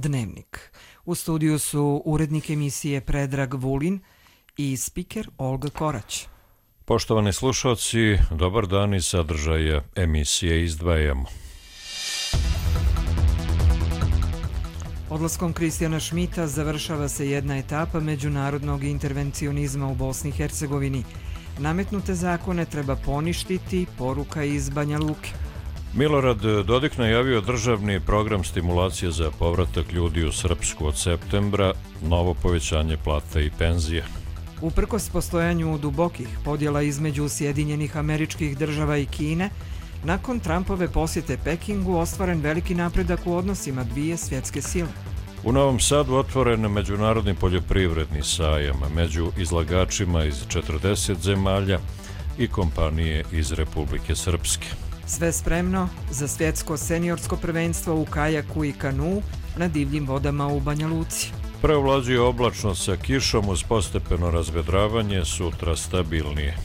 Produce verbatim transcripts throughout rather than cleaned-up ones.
Dnevnik. U studiju su urednik emisije Predrag Vulin i spiker Olga Korać. Poštovani slušalci, dobar dan iz sadržaja emisije izdvajamo. Odlaskom Kristijana Šmita završava se jedna etapa međunarodnog intervencionizma u Bosni i Hercegovini. Nametnute zakone treba poništiti, poruka iz Banja Luke. Milorad Dodik najavio državni program stimulacije za povratak ljudi u Srpsku od septembra, novo povećanje plata i penzija. Uprkos postojanju dubokih podjela između Sjedinjenih Američkih Država i Kine, nakon Trumpove posjete Pekingu ostvaren veliki napredak u odnosima dvije svjetske sile. U Novom Sadu otvoren međunarodni poljoprivredni sajam među izlagačima iz četrdeset zemalja i kompanije iz Republike Srpske. Sve spremno za svjetsko seniorsko prvenstvo u kajaku i kanu na divljim vodama u Banja Luci. Preovlađuje oblačno sa kišom uz postepeno razvedravanje, sutra stabilnije.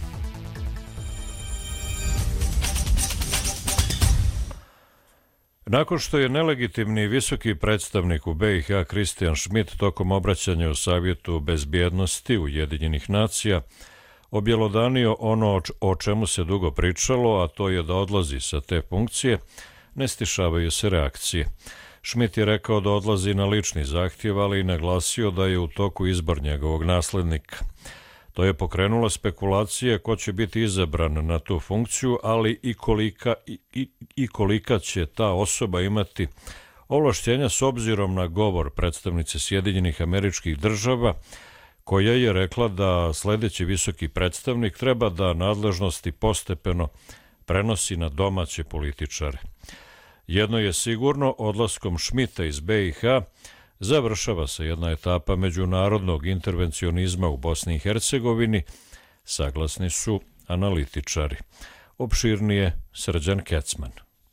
Nakon što je nelegitimni visoki predstavnik u B i H Kristijan Šmit tokom obraćanja u Savjetu bezbjednosti Ujedinjenih nacija objelodanio ono o čemu se dugo pričalo, a to je da odlazi sa te funkcije, ne stišavaju se reakcije. Šmit je rekao da odlazi na lični zahtjev, ali i naglasio da je u toku izbor njegovog naslednika. To je pokrenulo spekulacije ko će biti izabran na tu funkciju, ali i kolika, i, i, i kolika će ta osoba imati ovlašćenja s obzirom na govor predstavnice Sjedinjenih Američkih Država, koja je rekla da sljedeći visoki predstavnik treba da nadležnosti postepeno prenosi na domaće političare. Jedno je sigurno, odlaskom Šmita iz B i H završava se jedna etapa međunarodnog intervencionizma u Bosni i Hercegovini, saglasni su analitičari. Opširnije Srđan Kecman.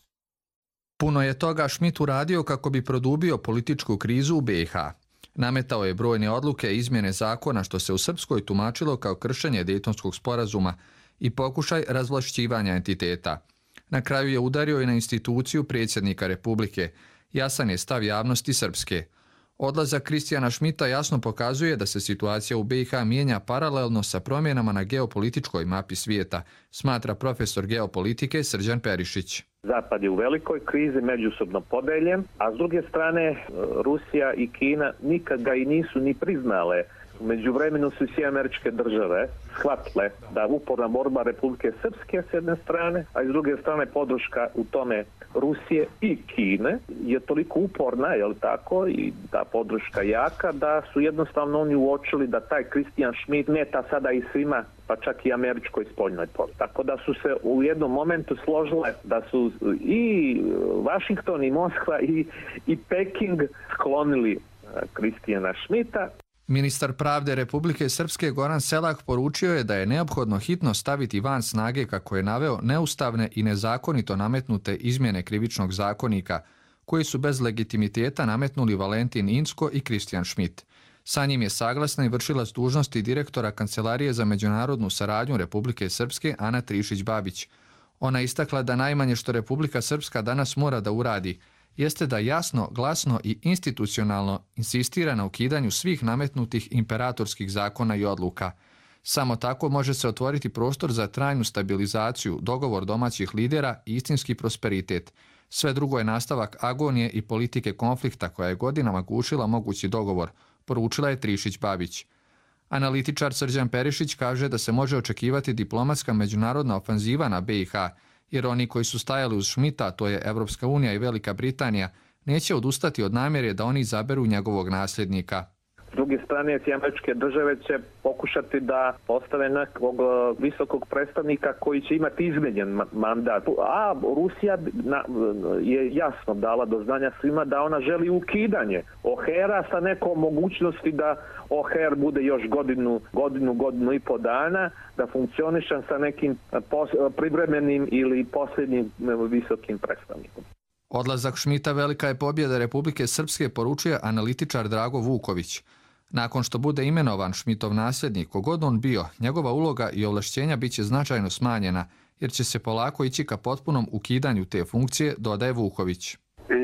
Puno je toga Šmit uradio kako bi produbio političku krizu u B i H. Nametao je brojne odluke i izmjene zakona što se u Srpskoj tumačilo kao kršenje Dejtonskog sporazuma i pokušaj razvlašćivanja entiteta. Na kraju je udario i na instituciju predsjednika Republike. Jasan je stav javnosti Srpske. Odlazak Kristijana Šmita jasno pokazuje da se situacija u B i H mijenja paralelno sa promjenama na geopolitičkoj mapi svijeta, smatra profesor geopolitike Srđan Perišić. Zapad je u velikoj krizi, međusobno podeljen, a s druge strane Rusija i Kina nikad ga i nisu ni priznale. U međuvremenu su sve američke države shvatile da uporna borba Republike Srpske s jedne strane, a s druge strane podrška u tome Rusije i Kine je toliko uporna, je li tako, i ta podrška jaka, da su jednostavno oni uočili da taj Kristijan Šmit meta sada i svima, pa čak i američkoj spoljnoj politici. Tako da su se u jednom momentu složile da su i Vašington i Moskva i, i Peking sklonili Kristijana Šmita. Ministar pravde Republike Srpske Goran Selak poručio je da je neophodno hitno staviti van snage, kako je naveo, neustavne i nezakonito nametnute izmjene krivičnog zakonika, koji su bez legitimiteta nametnuli Valentin Incko i Kristijan Šmit. Sa njim je saglasna i vršilac dužnosti direktora Kancelarije za međunarodnu saradnju Republike Srpske Ana Trišić-Babić. Ona istakla da najmanje što Republika Srpska danas mora da uradi jeste da jasno, glasno i institucionalno insistira na ukidanju svih nametnutih imperatorskih zakona i odluka. Samo tako može se otvoriti prostor za trajnu stabilizaciju, dogovor domaćih lidera i istinski prosperitet. Sve drugo je nastavak agonije i politike konflikta koja je godinama gušila mogući dogovor, poručila je Trišić-Babić. Analitičar Srđan Perišić kaže da se može očekivati diplomatska međunarodna ofanziva na B i H, jer oni koji su stajali uz Šmita, to je Evropska unija i Velika Britanija, neće odustati od namjere da oni izaberu njegovog nasljednika. S druge strane, sve američke države će pokušati da postave nekog visokog predstavnika koji će imati izmenjen mandat. A Rusija je jasno dala do znanja svima da ona želi ukidanje O H R-a sa nekom mogućnosti da O H R bude još godinu, godinu, godinu i po dana, da funkcioniše sa nekim privremenim ili posljednjim visokim predstavnikom. Odlazak Šmita velika je pobjeda Republike Srpske, poručuje analitičar Drago Vuković. Nakon što bude imenovan Šmitov nasljednik, kogod on bio, njegova uloga i ovlašćenja bit će značajno smanjena, jer će se polako ići ka potpunom ukidanju te funkcije, dodaje Vuković.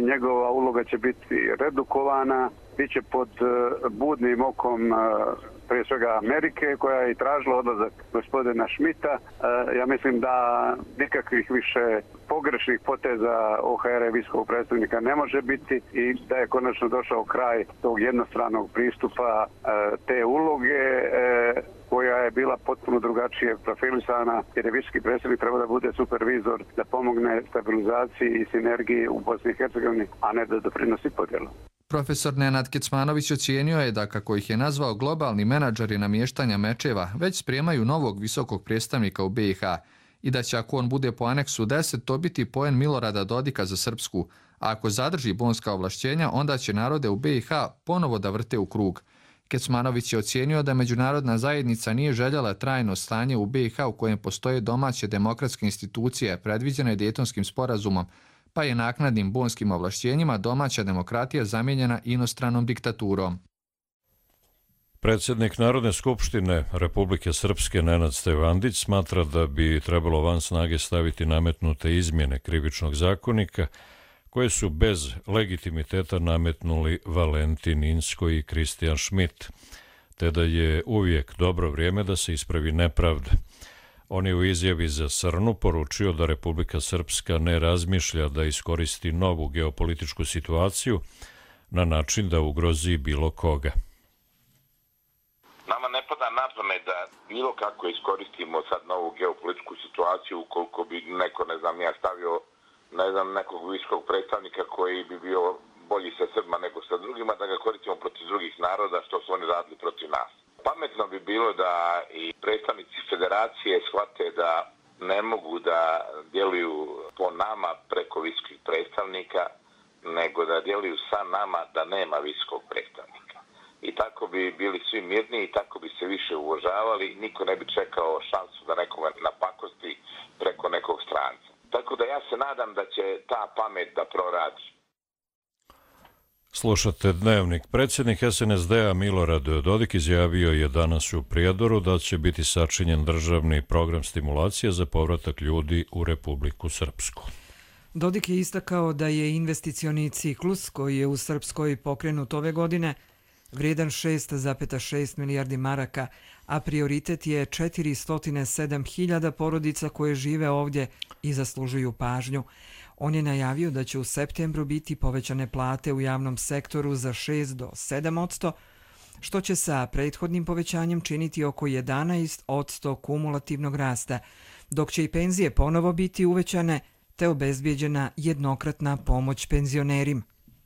njegova uloga će biti redukovana, bit će pod budnim okom prije svega Amerike, koja je i tražila odlazak gospodina Schmidta. Ja mislim da nikakvih više pogrešnih poteza O H R visokog predstavnika ne može biti i da je konačno došao kraj tog jednostranog pristupa te uloge koja je bila potpuno drugačije profilisana, jer je visoki predstavnik trebao da bude supervizor, da pomogne stabilizaciji i sinergiji u Bosni i Hercegovini, a ne da doprinosi podjelu. Profesor Nenad Kecmanović ocijenio je da, kako ih je nazvao, globalni menadžeri namještanja mečeva već spremaju novog visokog predstavnika u B i H i da će, ako on bude po aneksu deset, to biti poen Milorada Dodika za Srpsku, a ako zadrži bonska ovlašćenja, onda će narode u B i H ponovo da vrte u krug. Kecmanović je ocijenio da međunarodna zajednica nije željela trajno stanje u B i H u kojem postoje domaće demokratske institucije predviđene Dejtonskim sporazumom, pa je naknadnim bonskim ovlašćenjima domaća demokratija zamijenjena inostranom diktaturom. Predsjednik Narodne skupštine Republike Srpske Nenad Stevandić smatra da bi trebalo van snage staviti nametnute izmjene krivičnog zakonika koje su bez legitimiteta nametnuli Valentin Inzko i Christian Schmidt, te da je uvijek dobro vrijeme da se ispravi nepravda. On je u izjavi za Srnu poručio da Republika Srpska ne razmišlja da iskoristi novu geopolitičku situaciju na način da ugrozi bilo koga. Nama ne pada na pamet da bilo kako iskoristimo sad novu geopolitičku situaciju ukoliko bi neko, ne znam, ja stavio ne znam, nekog visokog predstavnika koji bi bio bolji sa Srbima nego sa drugima, da ga koristimo protiv drugih naroda, što su oni radili protiv nas. Pametno bi bilo da i predstavnici federacije shvate da ne mogu da djeluju po nama preko visokih predstavnika, nego da djeluju sa nama da nema visokog predstavnika. I tako bi bili svi mirni i tako bi se više uvažavali, niko ne bi čekao šansu da nekoga napakosti preko nekog stranca. Tako da ja se nadam da će ta pamet da proradi. Slušate Dnevnik. Predsjednik S N S D-a Milorad Dodik izjavio je danas u Prijedoru da će biti sačinjen državni program stimulacije za povratak ljudi u Republiku Srpsku. Dodik je istakao da je investicioni ciklus koji je u Srpskoj pokrenut ove godine vrijedan šest zarez šest milijardi maraka, a prioritet je četiristo sedam hiljada porodica koje žive ovdje i zaslužuju pažnju. On je najavio da će u septembru biti povećane plate u javnom sektoru za šest do sedam posto, što će sa prethodnim povećanjem činiti oko jedanaest posto kumulativnog rasta, dok će i penzije ponovo biti uvećane te obezbijeđena jednokratna pomoć penzionerima.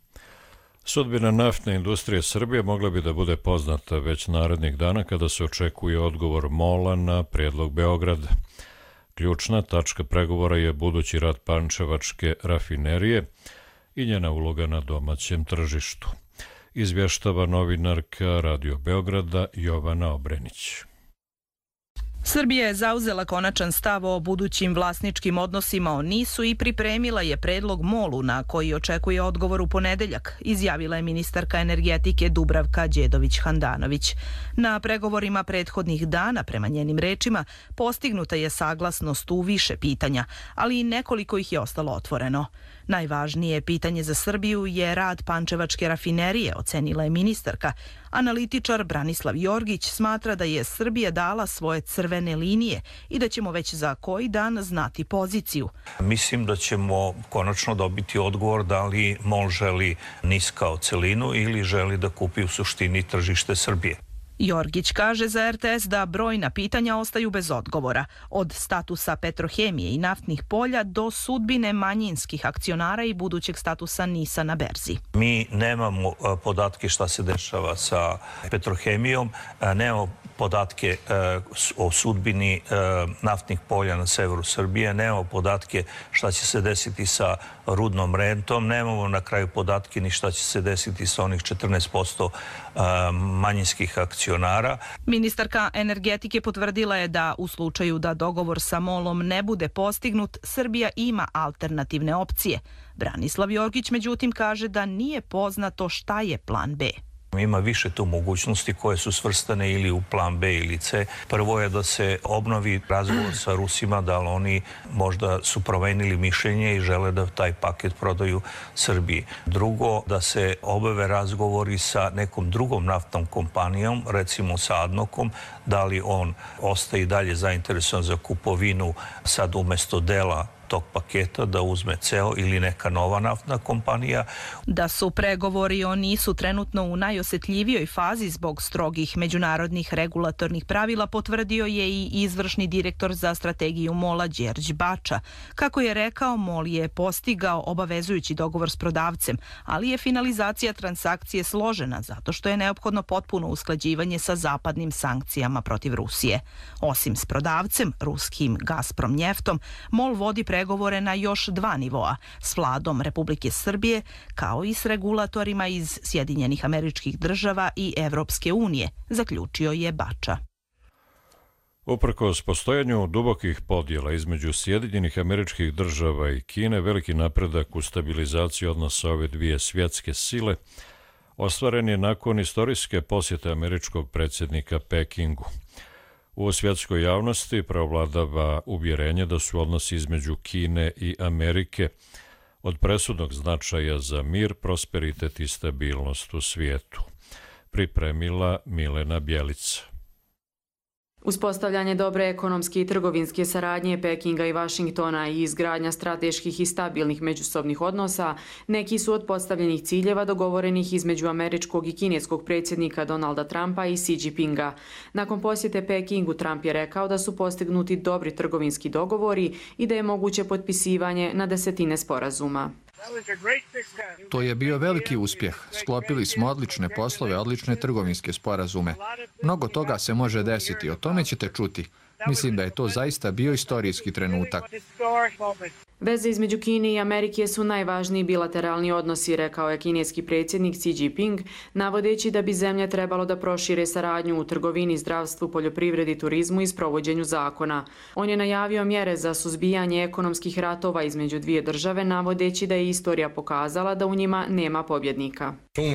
Sudbina naftne industrije Srbije mogla bi da bude poznata već narednih dana kada se očekuje odgovor MOL-a na prijedlog Beograda. Ključna tačka pregovora je budući rad pančevačke rafinerije i njena uloga na domaćem tržištu. Izvještava novinarka Radio Beograda Jovana Obrenić. Srbija je zauzela konačan stav o budućim vlasničkim odnosima o Nisu i pripremila je predlog MOL-u na koji očekuje odgovor u ponedeljak, izjavila je ministarka energetike Dubravka Đedović-Handanović. Na pregovorima prethodnih dana, prema njenim rečima, postignuta je saglasnost u više pitanja, ali i nekoliko ih je ostalo otvoreno. Najvažnije pitanje za Srbiju je rad pančevačke rafinerije, ocenila je ministarka. Analitičar Branislav Jorgić smatra da je Srbija dala svoje crvene linije i da ćemo već za koji dan znati poziciju. Mislim da ćemo konačno dobiti odgovor da li MOL želi Nis kao celinu ili želi da kupi u suštini tržište Srbije. Jorgić kaže za R T S da brojna pitanja ostaju bez odgovora, od statusa Petrohemije i naftnih polja do sudbine manjinskih akcionara i budućeg statusa Nisa na berzi. Mi nemamo podatke šta se dešava sa Petrohemijom, nemamo podatke o sudbini naftnih polja na severu Srbije, nemamo podatke šta će se desiti sa rudnom rentom, nemamo na kraju podatke ni šta će se desiti sa onih četrnaest posto manjinskih akcionara. Ministarka energetike potvrdila je da u slučaju da dogovor sa MOL-om ne bude postignut, Srbija ima alternativne opcije. Branislav Jorgić međutim kaže da nije poznato šta je plan B. Ima više tu mogućnosti koje su svrstane ili u plan B ili C. Prvo je da se obnovi razgovor sa Rusima, da li oni možda su promenili mišljenje i žele da taj paket prodaju Srbiji. Drugo, da se obave razgovori sa nekom drugom naftnom kompanijom, recimo sa Adnokom, da li on ostaje i dalje zainteresovan za kupovinu sad umesto dela tog paketa, da uzme ceo ili neka nova naftna kompanija. Da su pregovori o nisu trenutno u najosjetljivijoj fazi zbog strogih međunarodnih regulatornih pravila potvrdio je i izvršni direktor za strategiju MOL-a Đerđ Bača. Kako je rekao, MOL je postigao obavezujući dogovor s prodavcem, ali je finalizacija transakcije složena zato što je neophodno potpuno usklađivanje sa zapadnim sankcijama protiv Rusije. Osim s prodavcem, ruskim Gazprom njeftom, MOL vodi pregovore na još dva nivoa, s vladom Republike Srbije, kao i s regulatorima iz Sjedinjenih Američkih Država i Evropske unije, zaključio je Bača. Uprkos postojanju dubokih podjela između Sjedinjenih Američkih Država i Kine, veliki napredak u stabilizaciji odnosa ove dvije svjetske sile ostvaren je nakon istorijske posjete američkog predsjednika Pekingu. U svjetskoj javnosti preovladava uvjerenje da su odnosi između Kine i Amerike od presudnog značaja za mir, prosperitet i stabilnost u svijetu. Pripremila Milena Bjelica. Uspostavljanje dobre ekonomske i trgovinske saradnje Pekinga i Vašingtona i izgradnja strateških i stabilnih međusobnih odnosa neki su od postavljenih ciljeva dogovorenih između američkog i kineskog predsjednika Donalda Trumpa i Xi Jinpinga. Nakon posjete Pekingu, Trump je rekao da su postignuti dobri trgovinski dogovori i da je moguće potpisivanje na desetine sporazuma. To je bio veliki uspjeh. Sklopili smo odlične poslove, odlične trgovinske sporazume. Mnogo toga se može desiti, o tome ćete čuti. Mislim da je to zaista bio istorijski trenutak. Veze između Kine i Amerike su najvažniji bilateralni odnosi, rekao je kineski predsjednik Xi Jinping, navodeći da bi zemlje trebalo da prošire saradnju u trgovini, zdravstvu, poljoprivredi, turizmu i sprovođenju zakona. On je najavio mjere za suzbijanje ekonomskih ratova između dvije države, navodeći da je istorija pokazala da u njima nema pobjednika.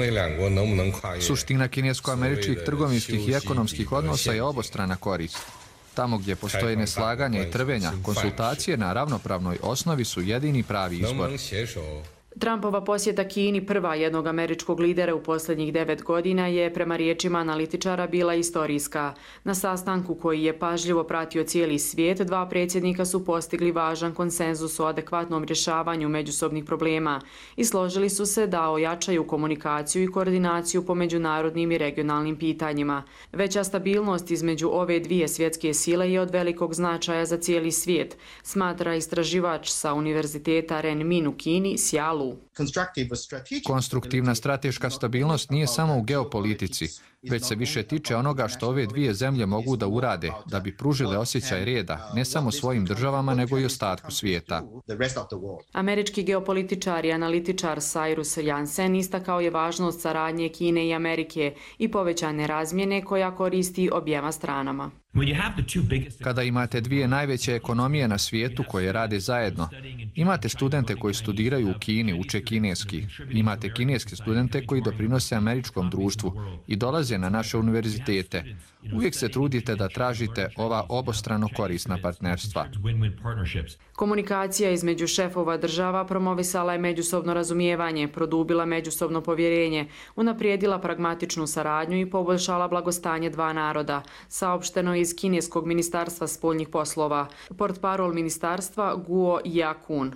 Suština kinesko-američkih trgovinskih i ekonomskih odnosa je obostrana korist. Tamo gdje postoje neslaganja i trvenja, konsultacije na ravnopravnoj osnovi su jedini pravi izbor. Trumpova posjeta Kini, prva jednog američkog lidera u posljednjih devet godina, je prema riječima analitičara bila istorijska. Na sastanku koji je pažljivo pratio cijeli svijet, dva predsjednika su postigli važan konsenzus o adekvatnom rješavanju međusobnih problema i složili su se da ojačaju komunikaciju i koordinaciju po međunarodnim i regionalnim pitanjima. Veća stabilnost između ove dvije svjetske sile je od velikog značaja za cijeli svijet, smatra istraživač sa Univerziteta Renmin u Kini, Xia Lu. Konstruktivna strateška stabilnost nije samo u geopolitici, već se više tiče onoga što ove dvije zemlje mogu da urade, da bi pružile osjećaj reda, ne samo svojim državama, nego i ostatku svijeta. Američki geopolitičar i analitičar Cyrus Jansen istakao je važnost saradnje Kine i Amerike i povećane razmjene koja koristi objema stranama. Kada imate dvije najveće ekonomije na svijetu koje rade zajedno, imate studente koji studiraju u Kini, uče kineski, imate kineske studente koji doprinose američkom društvu i dolaze na naše univerzitete. Uvijek se trudite da tražite ova obostrano korisna partnerstva. Komunikacija između šefova država promovisala je međusobno razumijevanje, produbila međusobno povjerenje, unaprijedila pragmatičnu saradnju i poboljšala blagostanje dva naroda, saopšteno iz kineskog ministarstva spoljnih poslova. Portparol ministarstva Guo Yakun.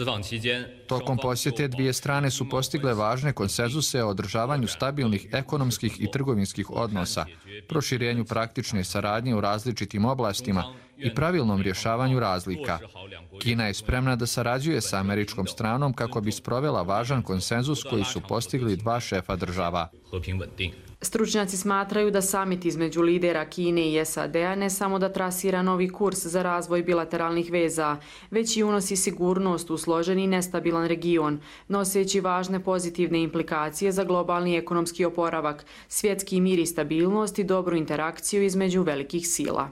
Tokom posjete dvije strane su postigle važne konsenzuse o održavanju stabilnih ekonomskih i trgovinskih odnosa, proširenju praktične saradnje u različitim oblastima i pravilnom rješavanju razlika. Kina je spremna da sarađuje sa američkom stranom kako bi sprovela važan konsenzus koji su postigli dva šefa država. Stručnjaci smatraju da samit između lidera Kine i S A D-a ne samo da trasira novi kurs za razvoj bilateralnih veza, već i unosi sigurnost u složeni i nestabilan region, noseći važne pozitivne implikacije za globalni ekonomski oporavak, svjetski mir i stabilnost i dobru interakciju između velikih sila.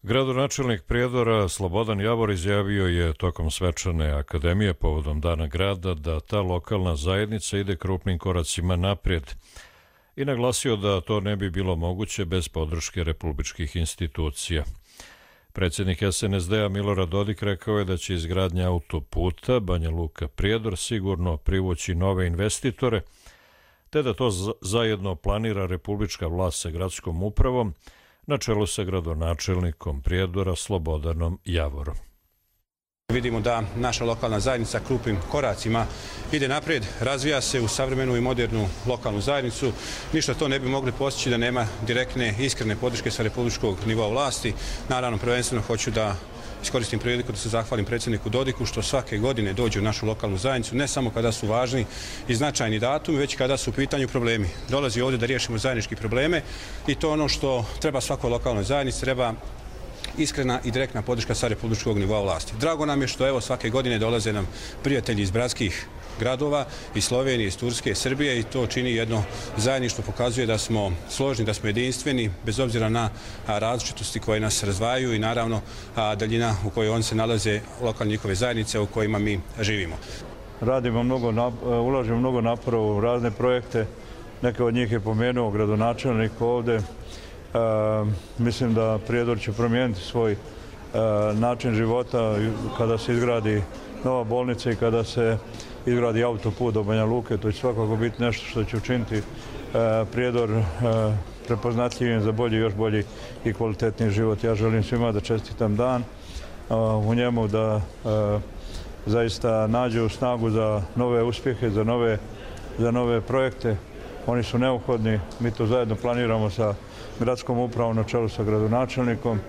Gradonačelnik Prijedora Slobodan Javor izjavio je tokom svečane akademije povodom Dana grada da ta lokalna zajednica ide krupnim koracima naprijed i naglasio da to ne bi bilo moguće bez podrške republičkih institucija. Predsjednik S N S D-a Milorad Dodik rekao je da će izgradnja autoputa Banja Luka-Prijedor sigurno privući nove investitore, te da to zajedno planira republička vlast sa gradskom upravom na čelu sa gradonačelnikom Prijedora Slobodanom Javorom. Vidimo da naša lokalna zajednica krupnim koracima ide naprijed, razvija se u savremenu i modernu lokalnu zajednicu. Ništa to ne bi mogli postići da nema direktne, iskrene podrške sa republičkog nivoa vlasti. Naravno, prvenstveno hoću da iskoristim priliku da se zahvalim predsjedniku Dodiku što svake godine dođe u našu lokalnu zajednicu, ne samo kada su važni i značajni datumi, već kada su u pitanju problemi. Dolazi ovdje da riješimo zajedničke probleme i to ono što treba svakoj lokalnoj zajednici, treba iskrena i direktna podrška sa republičkog nivoa vlasti. Drago nam je što evo svake godine dolaze nam prijatelji iz bratskih gradova, iz Slovenije, iz Turske, Srbije i to čini jedno zajedništvo, pokazuje da smo složni, da smo jedinstveni, bez obzira na različitosti koje nas razdvajaju i naravno daljina u kojoj on se nalaze, lokalne njihove zajednice u kojima mi živimo. Radimo mnogo, ulažemo mnogo napora u razne projekte, neke od njih je pomenuo gradonačelnik ovdje. E, mislim da Prijedor će promijeniti svoj e, način života kada se izgradi nova bolnica i kada se izgradi autoput do Banja Luke. To će svakako biti nešto što će učiniti e, Prijedor e, prepoznatljivim za bolji, još bolji i kvalitetniji život. Ja želim svima da čestitam dan e, u njemu, da e, zaista nađu snagu za nove uspjehe, za nove, za nove projekte. Oni su neophodni, mi to zajedno planiramo sa gradskom upravom na čelu sa gradonačelnikom.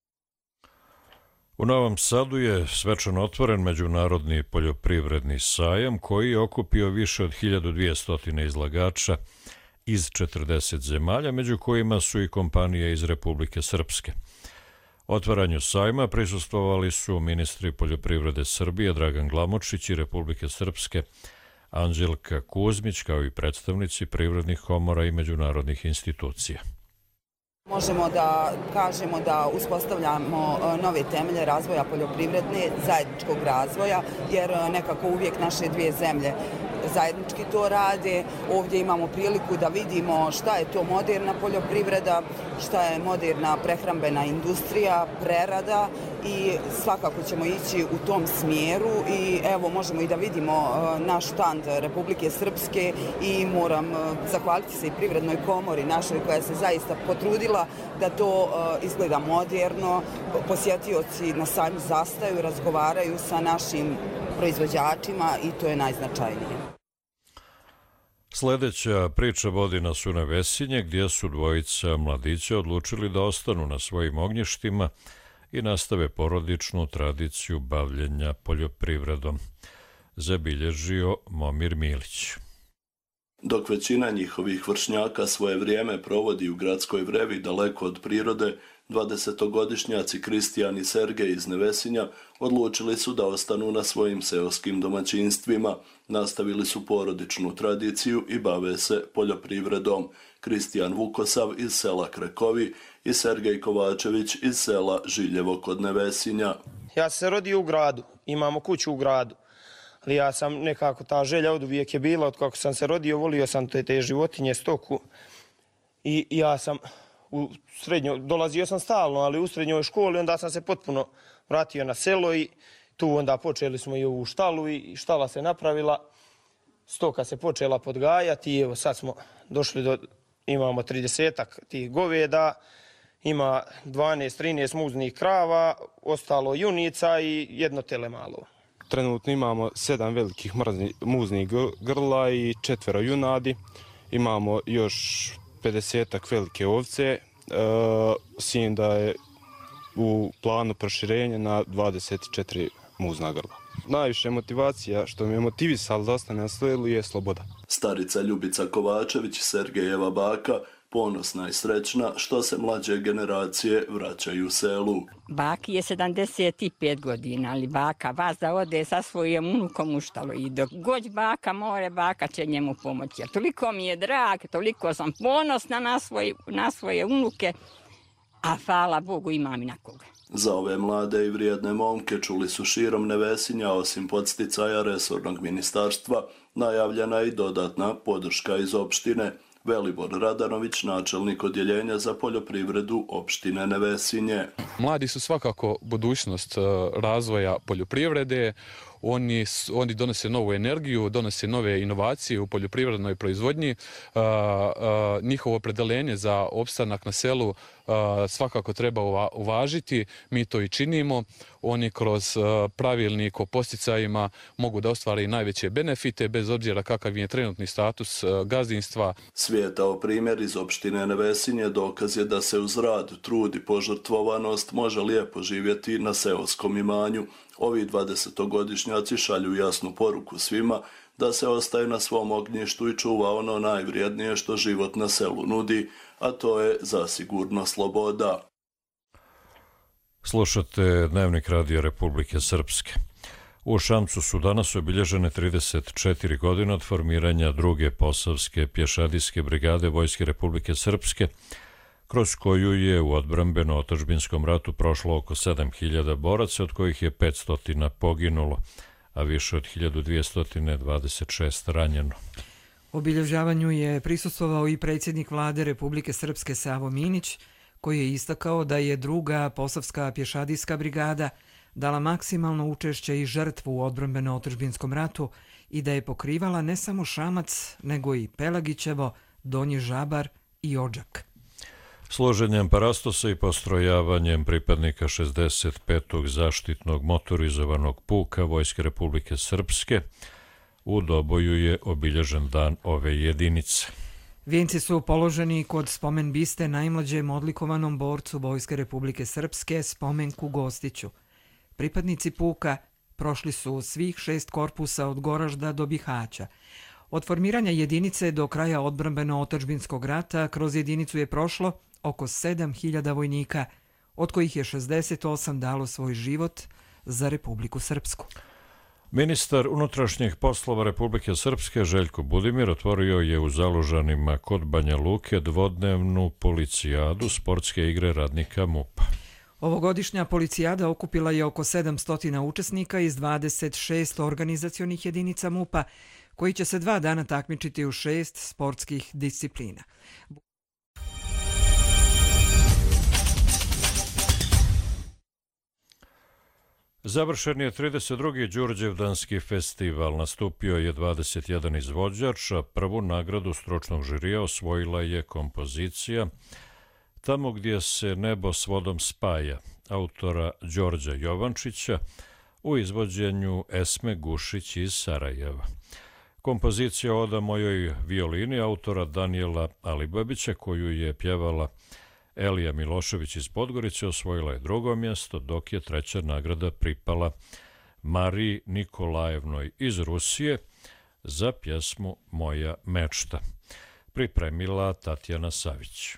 U Novom Sadu je svečano otvoren međunarodni poljoprivredni sajam koji je okupio više od hiljadu dvjesto izlagača iz četrdeset zemalja, među kojima su i kompanije iz Republike Srpske. Otvaranju sajma prisustvovali su ministri poljoprivrede Srbije Dragan Glamočić i Republike Srpske Anđelka Kuzmić, kao i predstavnici privrednih komora i međunarodnih institucija. Možemo da kažemo da uspostavljamo nove temelje razvoja poljoprivredne, zajedničkog razvoja, jer nekako uvijek naše dvije zemlje zajednički to rade. Ovdje imamo priliku da vidimo šta je to moderna poljoprivreda, šta je moderna prehrambena industrija, prerada i svakako ćemo ići u tom smjeru i evo možemo i da vidimo naš štand Republike Srpske i moram zahvaliti se i privrednoj komori našoj koja se zaista potrudila da to izgleda moderno. Posjetioci na sajmu zastaju, razgovaraju sa našim proizvođačima i to je najznačajnije. Sljedeća priča vodi nas u Nevesinje, gdje su dvojica mladića odlučili da ostanu na svojim ognjištima i nastave porodičnu tradiciju bavljenja poljoprivredom. Zabilježio Momir Milić. Dok većina njihovih vršnjaka svoje vrijeme provodi u gradskoj vrevi daleko od prirode, dvadesetogodišnjaci Kristijan i Sergej iz Nevesinja odlučili su da ostanu na svojim seoskim domaćinstvima, nastavili su porodičnu tradiciju i bave se poljoprivredom. Kristijan Vukosav iz sela Krekovi i Sergej Kovačević iz sela Žiljevo kod Nevesinja. Ja sam se rodio u gradu, imamo kuću u gradu. Ali ja sam nekako, ta želja od uvijek je bila, od kako sam se rodio, volio sam te, te životinje, stoku. I ja sam u srednjoj, dolazio sam stalno, ali u srednjoj školi, onda sam se potpuno vratio na selo i tu onda počeli smo i ovu štalu i štala se napravila. Stoka se počela podgajati i evo sad smo došli do, imamo tridesetak tih goveda, ima dvanaest trinaest muznih krava, ostalo junica i jedno tele malo. Trenutno imamo sedam velikih muznih grla i četvero junadi. Imamo još pedesetak velike ovce, e, sin da je u planu proširenja na dvadeset četiri muzna grla. Najviše motivacija što me je motivisalo da ostane na selu je sloboda. Starica Ljubica Kovačević, Sergejeva baka, ponosna i srećna što se mlađe generacije vraćaju selu. Baki je sedamdeset pet godina, ali baka vas da ode sa svojim unukom u štalu i dok god baka more, baka će njemu pomoći. Toliko mi je drag, toliko sam ponosna na svoje, na svoje unuke a hvala Bogu imam i na koga. Za ove mlade i vrijedne momke čuli su širom Nevesinja, osim podsticaja resornog ministarstva, najavljena je i dodatna podrška iz opštine. Velibor Radanović, načelnik odjeljenja za poljoprivredu opštine Nevesinje. Mladi su svakako budućnost razvoja poljoprivrede. Oni, oni donose novu energiju, donose nove inovacije u poljoprivrednoj proizvodnji. Uh, uh, njihovo opredeljenje za opstanak na selu uh, svakako treba uvažiti. Mi to i činimo. Oni kroz uh, pravilnik o posticajima mogu da ostvare i najveće benefite, bez obzira kakav je trenutni status uh, gazdinstva. Svijetao primjer iz opštine Nevesinje dokaz je da se uz rad, trud i požrtvovanost može lijepo živjeti na seoskom imanju. Ovi dvadesetogodišnjaci šalju jasnu poruku svima da se ostaje na svom ognjištu i čuva ono najvrijednije što život na selu nudi, a to je zasigurno sloboda. Slušate Dnevnik Radija Republike Srpske. U Šamcu su danas obilježene trideset četiri godine od formiranja druge Posavske pješadijske brigade Vojske Republike Srpske, kroz koju je u odbrambeno-otadžbinskom ratu prošlo oko sedam hiljada boraca, od kojih je petsto poginulo, a više od hiljadu dvjesto dvadeset šest ranjeno. Obilježavanju je prisustvovao i predsjednik vlade Republike Srpske Savo Minić, koji je istakao da je druga Posavska pješadijska brigada dala maksimalno učešće i žrtvu u odbrambeno-otadžbinskom ratu i da je pokrivala ne samo Šamac, nego i Pelagićevo, Donji Žabar i Odžak. Složenjem parastosa i postrojavanjem pripadnika šezdeset petog zaštitnog motorizovanog puka Vojske Republike Srpske u Doboju je obilježen dan ove jedinice. Vijenci su položeni kod spomen biste najmlađem odlikovanom borcu Vojske Republike Srpske, Spomenku Gostiću. Pripadnici puka prošli su svih šest korpusa od Goražda do Bihaća. Od formiranja jedinice do kraja odbrambeno-otadžbinskog rata kroz jedinicu je prošlo oko sedam hiljada vojnika, od kojih je šezdeset osam dalo svoj život za Republiku Srpsku. Ministar unutrašnjih poslova Republike Srpske Željko Budimir otvorio je u Zalužanima kod Banja Luke dvodnevnu policijadu, sportske igre radnika MUP-a. Ovogodišnja policijada okupila je oko sedamsto učesnika iz dvadeset šest organizacionih jedinica MUP-a, koji će se dva dana takmičiti u šest sportskih disciplina. Završen je trideset drugi Đurđevdanski festival. Nastupio je dvadeset jedan izvođač, a prvu nagradu stručnog žirija osvojila je kompozicija Tamo gdje se nebo s vodom spaja, autora Đorđa Jovančića, u izvođenju Esme Gušić iz Sarajeva. Kompozicija Oda mojoj violini autora Danijela Alibabića, koju je pjevala Elija Milošević iz Podgorice, osvojila je drugo mjesto, dok je treća nagrada pripala Mariji Nikolajevnoj iz Rusije za pjesmu Moja mečta. Pripremila Tatjana Savić.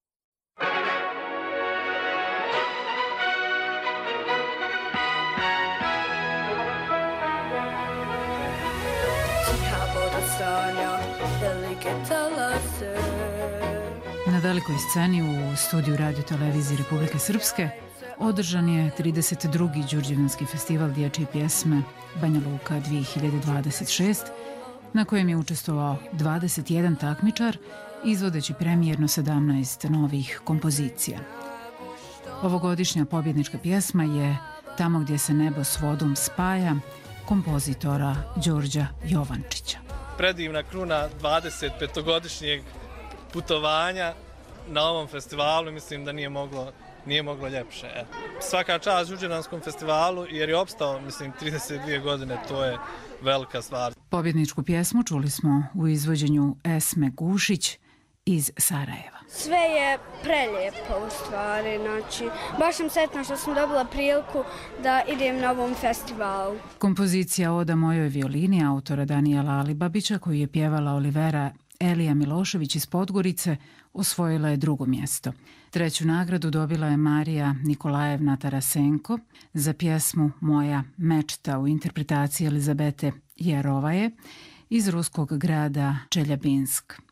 Na velikoj sceni u studiju Radio Televizije Republike Srpske održan je trideset drugi Đurđevdanski festival dječje pjesme Banja Luka dvije hiljade dvadeset šest, na kojem je učestvovao dvadeset jedan takmičar, izvodeći premijerno sedamnaest novih kompozicija. Ovogodišnja pobjednička pjesma je Tamo gdje se nebo s vodom spaja, kompozitora Đorđa Jovančića. Predivna kruna dvadesetpetogodišnjeg putovanja na ovom festivalu, mislim da nije moglo, nije moglo ljepše. E. Svaka čast Đurđevdanskom festivalu jer je opstao, mislim, trideset dvije godine, to je velika stvar. Pobjedničku pjesmu čuli smo u izvođenju Esme Gušić iz Sarajeva. Sve je prelijepo u stvari, znači baš sam sretna što sam dobila priliku da idem na ovom festivalu. Kompozicija Oda mojoj violini autora Danijela Alibabića, koju je pjevala Olivera Elija Milošević iz Podgorice, osvojila je drugo mjesto. Treću nagradu dobila je Marija Nikolajevna Tarasenko za pjesmu Moja mečta u interpretaciji Elizabete Jerovaje iz ruskog grada Čeljabinsk.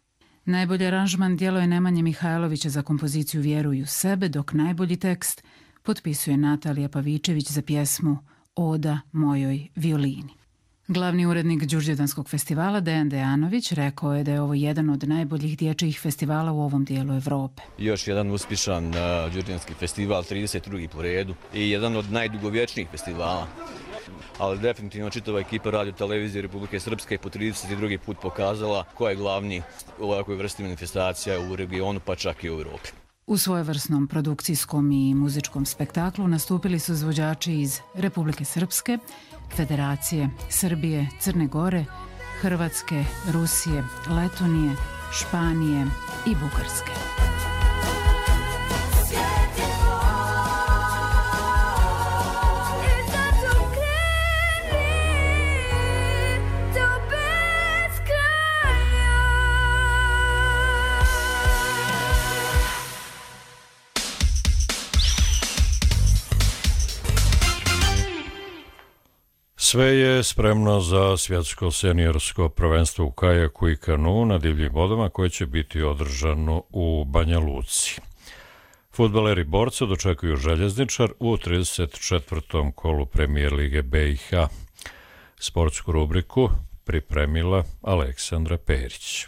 Najbolji aranžman djelo je Nemanje Mihajlovića za kompoziciju Vjeruj u sebe, dok najbolji tekst potpisuje Natalija Pavičević za pjesmu Oda mojoj violini. Glavni urednik Đurđevdanskog festivala Dejan Dejanović rekao je da je ovo jedan od najboljih dječjih festivala u ovom dijelu Evrope. Još jedan uspješan uh, Đurđevdanski festival, trideset drugi po redu i jedan od najdugovječnijih festivala. Ali definitivno čitava ekipa Radio Televizije Republike Srpske po trideset drugi put pokazala ko je glavni u ovakvoj vrsti manifestacija u regionu, pa čak i u Evropi. U svojevrsnom produkcijskom i muzičkom spektaklu nastupili su izvođači iz Republike Srpske, Federacije, Srbije, Crne Gore, Hrvatske, Rusije, Letonije, Španije i Bugarske. Sve je spremno za svjetsko seniorsko prvenstvo u kajaku i kanu na divljim vodama koje će biti održano u Banja Luci. Fudbaleri Borca dočekuju Željezničar u trideset četvrtom kolu Premijer Lige B i H. Sportsku rubriku pripremila Aleksandra Perić.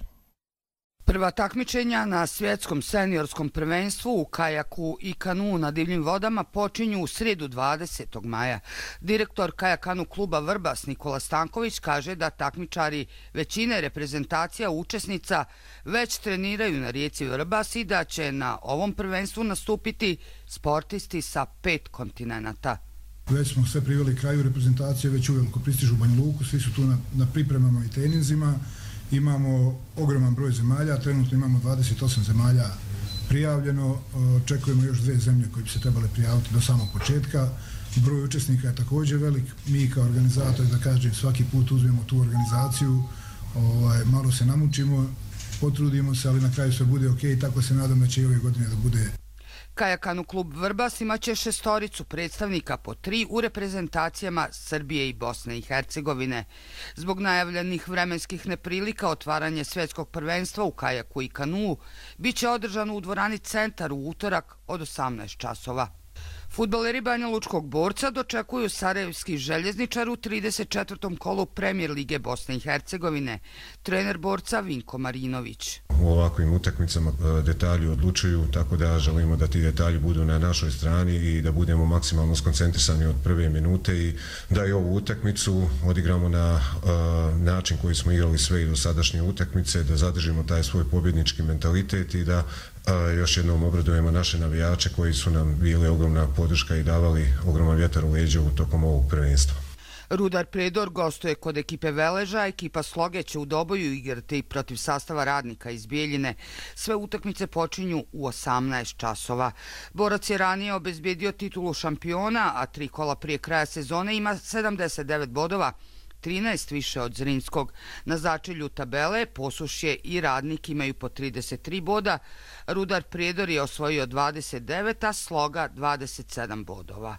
Prva takmičenja na svjetskom seniorskom prvenstvu u kajaku i kanu na divljim vodama počinju u srijedu dvadesetog maja. Direktor kajakanu kluba Vrbas Nikola Stanković kaže da takmičari većine reprezentacija učesnica već treniraju na rijeci Vrbas i da će na ovom prvenstvu nastupiti sportisti sa pet kontinenata. Već smo sve priveli kraju, reprezentacije već uveliko pristižu u Banja Luku, svi su tu na, na pripremama i treninzima. Imamo ogroman broj zemalja, trenutno imamo dvadeset osam zemalja prijavljeno, očekujemo još dve zemlje koje bi se trebale prijaviti do samog početka. Broj učesnika je također velik, mi kao organizatori, da kažem, svaki put uzmemo tu organizaciju, ovaj, malo se namučimo, potrudimo se, ali na kraju sve bude ok, tako se nadam da će i ove godine da bude. Kajakanu klub Vrbas imaće šestoricu predstavnika po tri u reprezentacijama Srbije i Bosne i Hercegovine. Zbog najavljenih vremenskih neprilika otvaranje svjetskog prvenstva u kajaku i kanu biće održano u dvorani Centar u utorak od osamnaest časova. Fudbaleri Banja Lučkog Borca dočekuju Sarajevski Željezničar u trideset četvrtom kolu Premijer Lige Bosne i Hercegovine. Trener Borca Vinko Marinović. U ovakvim utakmicama detalji odlučuju, tako da želimo da ti detalji budu na našoj strani i da budemo maksimalno skoncentrisani od prve minute i da i ovu utakmicu odigramo na uh, način koji smo igrali sve i do sadašnje utakmice, da zadržimo taj svoj pobjednički mentalitet i da uh, još jednom obradujemo naše navijače koji su nam bili ogromna podrška i davali ogroman vjetar u leđa u tokom ovog prvenstva. Rudar Predor gostuje kod ekipe Veleža, ekipa Sloge će u Doboju igrati protiv sastava Radnika iz Bijeljine. Sve utakmice počinju u osamnaest časova. Borac je ranije obezbijedio titulu šampiona, a tri kola prije kraja sezone ima sedamdeset devet bodova, trinaest više od Zrinskog. Na začelju tabele Posušje i Radnik imaju po trideset tri boda, Rudar Predor je osvojio dvadeset devet, a Sloga dvadeset sedam bodova.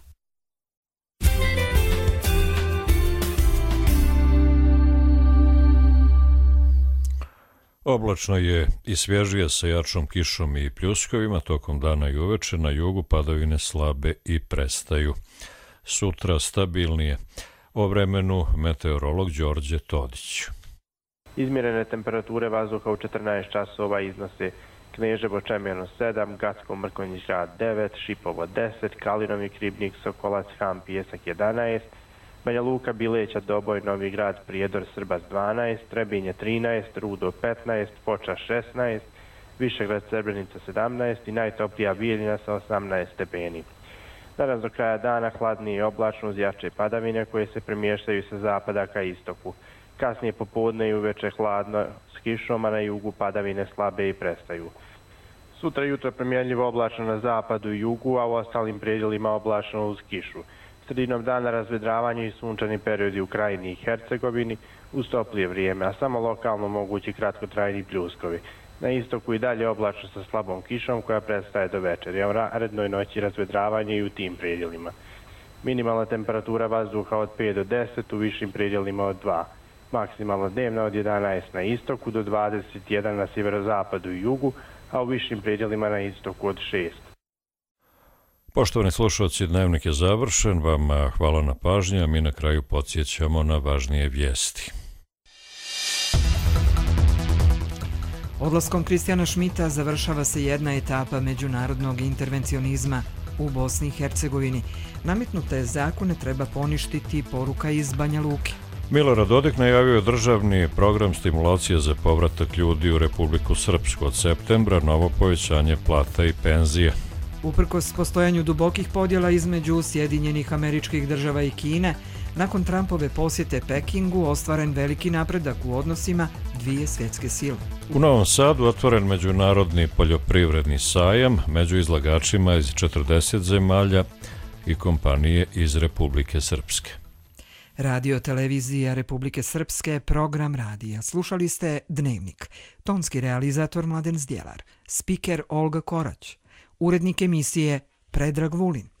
Oblačno je i svježije sa jačom kišom i pljuskovima, tokom dana i uveče na jugu padavine slabe i prestaju. Sutra stabilnije. O vremenu meteorolog Đorđe Todić. Izmjerene temperature vazduha u četrnaest časova iznose Kneževo Čemjano sedam, Gacko Mrkonjić Grad devet, Šipovo deset, Kalinovi Kribnik, Sokolac, Han, Pijesak jedanaest, Banja Luka, Bileća, Doboj, Novi Grad, Prijedor, Srbas dvanaest, Trebinje trinaest, Rudo petnaest, Foča šesnaest, Višegrad, Srebrenica sedamnaest i najtoplija Bijeljina sa osamnaest stepeni. Danas do kraja dana hladnije i oblačno uz jače padavine koje se premještaju sa zapada ka istoku. Kasnije popodne i uveče hladno s kišom, a na jugu padavine slabe i prestaju. Sutra jutro premjerljivo oblačno na zapadu i jugu, a u ostalim predjelima oblačno uz kišu. Sredinom dana razvedravanje i sunčani periodi u Krajini i Hercegovini uz toplije vrijeme, a samo lokalno mogući kratkotrajni pljuskovi. Na istoku i dalje oblačno sa slabom kišom koja prestaje do večeri, a u narednoj noći razvedravanje i u tim predjelima. Minimalna temperatura vazduha od pet do deset, u višim predjelima od dva. Maksimalno dnevna od jedanaest na istoku do dvadeset jedan na sjeverozapadu i jugu, a u višim predjelima na istoku od šest. Poštovani slušalci, dnevnik je završen. Vam hvala na pažnji, a mi na kraju podsjećamo na važnije vijesti. Odlaskom Kristijana Šmita završava se jedna etapa međunarodnog intervencionizma u Bosni i Hercegovini. Nametnute zakone treba poništiti, poruka iz Banja Luke. Milorad Dodik najavio je državni program stimulacije za povratak ljudi u Republiku Srpsku od septembra, novo povećanje plata i penzije. Uprkos postojanju dubokih podjela između Sjedinjenih Američkih Država i Kine, nakon Trumpove posjete Pekingu ostvaren veliki napredak u odnosima dvije svjetske sile. U Novom Sadu otvoren međunarodni poljoprivredni sajam među izlagačima iz četrdeset zemalja i kompanije iz Republike Srpske. Radio televizija Republike Srpske, program radija. Slušali ste Dnevnik. Tonski realizator Mladen Zdjelar, spiker Olga Korać, urednik emisije Predrag Vulin.